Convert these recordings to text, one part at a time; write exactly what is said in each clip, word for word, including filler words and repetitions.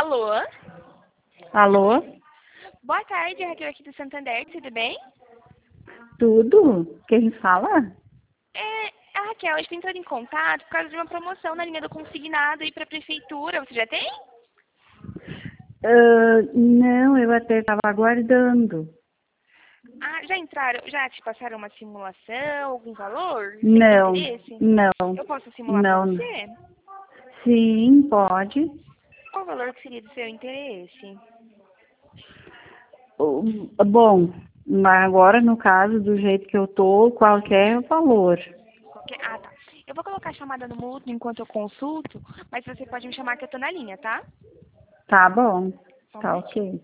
Alô? Alô? Boa tarde, Raquel aqui do Santander, tudo bem? Tudo? Quem fala? É, a Raquel, a gente entrou em contato por causa de uma promoção na linha do consignado aí para a prefeitura. Você já tem? Ah, não, eu até estava aguardando. Ah, já entraram, já te passaram uma simulação, algum valor? Você tem Não, interesse? não, Eu posso simular para não. você? Sim, pode. Qual o valor que seria do seu interesse? O- Bom, mas agora no caso, do jeito que eu tô, qualquer valor. Qualquer... Ah, tá. Eu vou colocar a chamada no mudo enquanto eu consulto, mas você pode me chamar que eu tô na linha, tá? Tá bom, Só um tá minutinho. ok.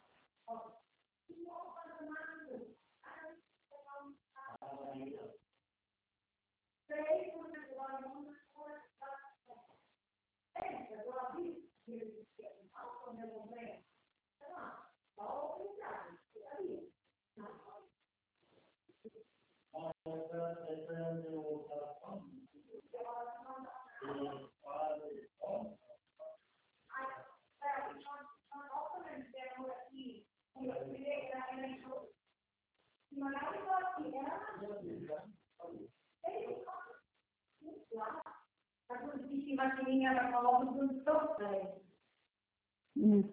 Hum.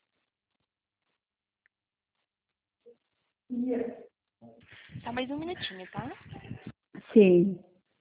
Tá, mais um minutinho, tá? Sim.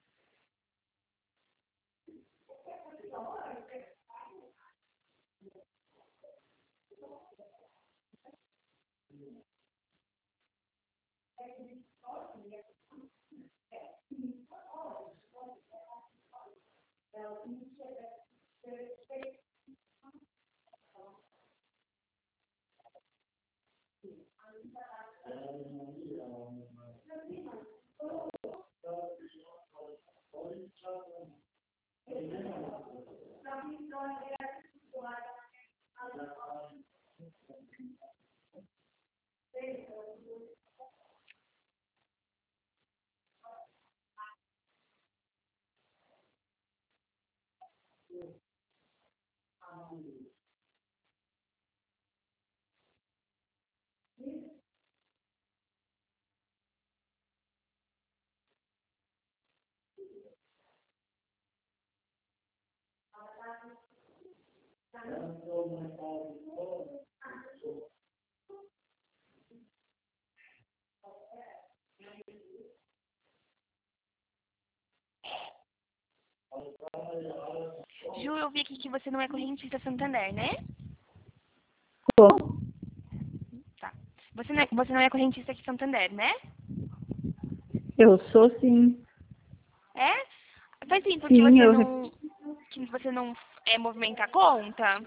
Ju, eu vi aqui que você não é correntista Santander, né? Como? Tá. Você não é, você não é correntista aqui Santander, né? Eu sou sim. É? Faz tempo que Sim, você eu não que você não é, movimenta a conta?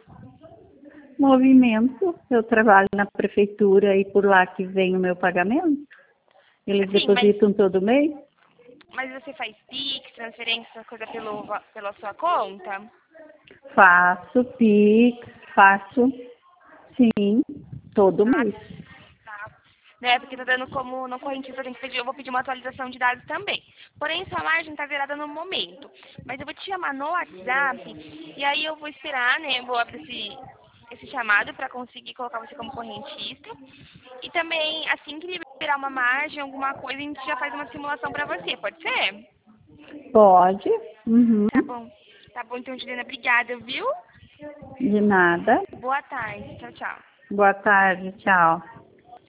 movimento, eu trabalho na prefeitura e por lá que vem o meu pagamento. Eles Sim, mas, depositam todo mês? mas você faz Pix, transferência, essa coisa pelo, va- pela sua conta? Faço Pix, faço, sim, todo Ah, mês. tá. Né, porque tá dando como não correntista, eu tenho que pedir, eu vou pedir uma atualização de dados também. Porém, sua margem tá zerada no momento. Mas eu vou te chamar no WhatsApp e aí eu vou esperar, né? Vou abrir esse, esse chamado para conseguir colocar você como correntista. E também, assim que liberar uma margem, alguma coisa, a gente já faz uma simulação para você, pode ser? Pode? Uhum. Tá bom. Tá bom, então, Juliana, obrigada, viu? De nada. Boa tarde. Tchau, tchau. Boa tarde, tchau.